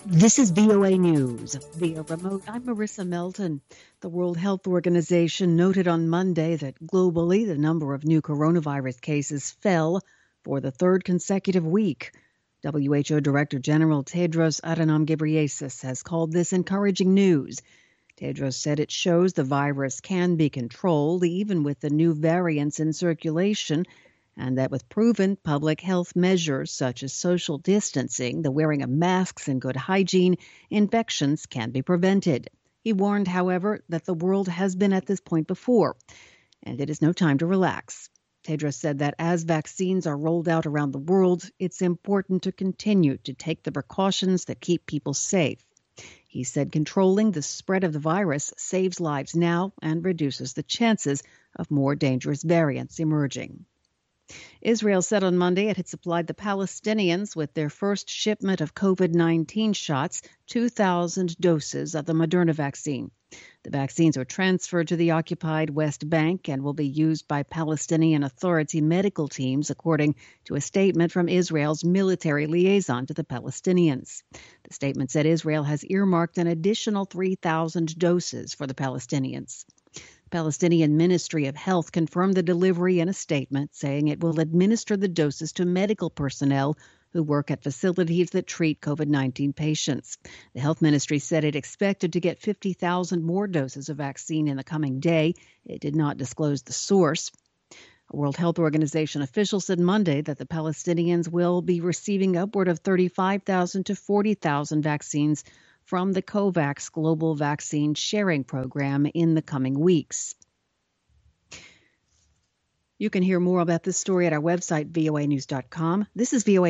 This is VOA News. Via remote, I'm Marissa Melton. The World Health Organization noted on Monday that globally the number of new coronavirus cases fell for the third consecutive week. WHO Director General Tedros Adhanom Ghebreyesus has called this encouraging news. Tedros said it shows the virus can be controlled even with the new variants in circulation, and that with proven public health measures such as social distancing, the wearing of masks, and good hygiene, infections can be prevented. He warned, however, that the world has been at this point before, and it is no time to relax. Tedros said that as vaccines are rolled out around the world, it's important to continue to take the precautions that keep people safe. He said controlling the spread of the virus saves lives now and reduces the chances of more dangerous variants emerging. Israel said on Monday it had supplied the Palestinians with their first shipment of COVID-19 shots, 2,000 doses of the Moderna vaccine. The vaccines are transferred to the occupied West Bank and will be used by Palestinian Authority medical teams, according to a statement from Israel's military liaison to the Palestinians. The statement said Israel has earmarked an additional 3,000 doses for the Palestinians. Palestinian Ministry of Health confirmed the delivery in a statement, saying it will administer the doses to medical personnel who work at facilities that treat COVID-19 patients. The health ministry said it expected to get 50,000 more doses of vaccine in the coming day. It did not disclose the source. A World Health Organization official said Monday that the Palestinians will be receiving upward of 35,000 to 40,000 vaccines from the COVAX Global Vaccine Sharing Program in the coming weeks. You can hear more about this story at our website, voanews.com. This is VOA